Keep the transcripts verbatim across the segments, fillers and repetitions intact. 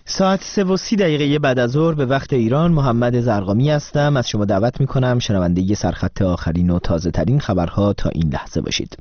ساعت سه و سی دقیقه بعد از ظهر به وقت ایران، محمد زرقامی هستم. از شما دعوت میکنم شنونده سرخط آخرین و تازه ترین خبرها تا این لحظه باشید.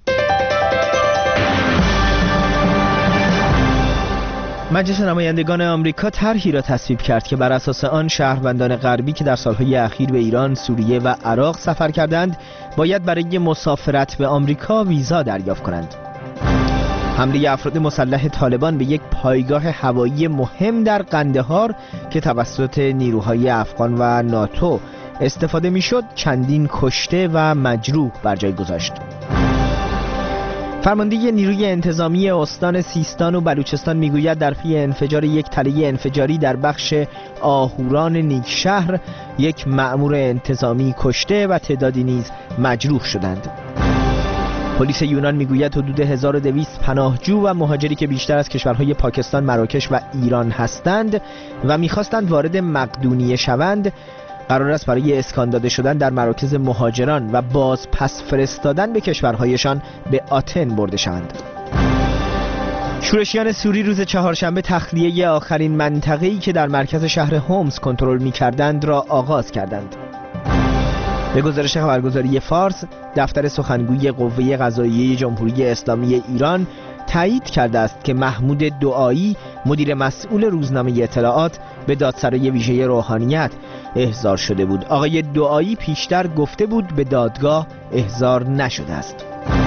مجلس نمایندگان آمریکا طرحی را تصویب کرد که بر اساس آن شهروندان غربی که در سالهای اخیر به ایران، سوریه و عراق سفر کردند باید برای مسافرت به آمریکا ویزا دریافت کنند. حمله افراد مسلح طالبان به یک پایگاه هوایی مهم در قندهار که توسط نیروهای افغان و ناتو استفاده میشد چندین کشته و مجروح بر جای گذاشت. فرمانده نیروی انتظامی استان سیستان و بلوچستان میگوید در پی انفجار یک تله انفجاری در بخش آهوران نیکشهر یک مأمور انتظامی کشته و تعدادی نیز مجروح شدند. پلیس یونان میگوید حدود هزار و دویست پناهجو و مهاجری که بیشتر از کشورهای پاکستان، مراکش و ایران هستند و میخواستند وارد مقدونیه شوند، قرار است برای اسکان داده شدن در مراکز مهاجران و باز پس فرستادن به کشورهایشان به آتن برده شوند. شورشیان سوری روز چهارشنبه تخلیه آخرین منطقه‌ای که در مرکز شهر هومس کنترل می‌کردند را آغاز کردند. به گزارش خبرگزاری فارس، دفتر سخنگوی قوه قضاییه جمهوری اسلامی ایران تایید کرده است که محمود دعایی، مدیر مسئول روزنامه اطلاعات، به دادسرای ویژه روحانیت احضار شده بود. آقای دعایی پیشتر گفته بود به دادگاه احضار نشده است.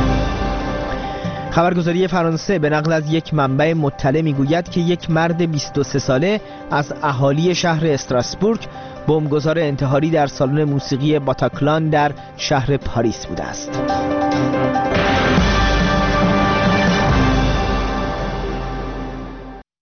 خبرگزاری فرانسه به نقل از یک منبع مطلع میگوید که یک مرد بیست و سه ساله از اهالی شهر استراسبورگ بمبگذار انتحاری در سالن موسیقی باتاکلان در شهر پاریس بوده است.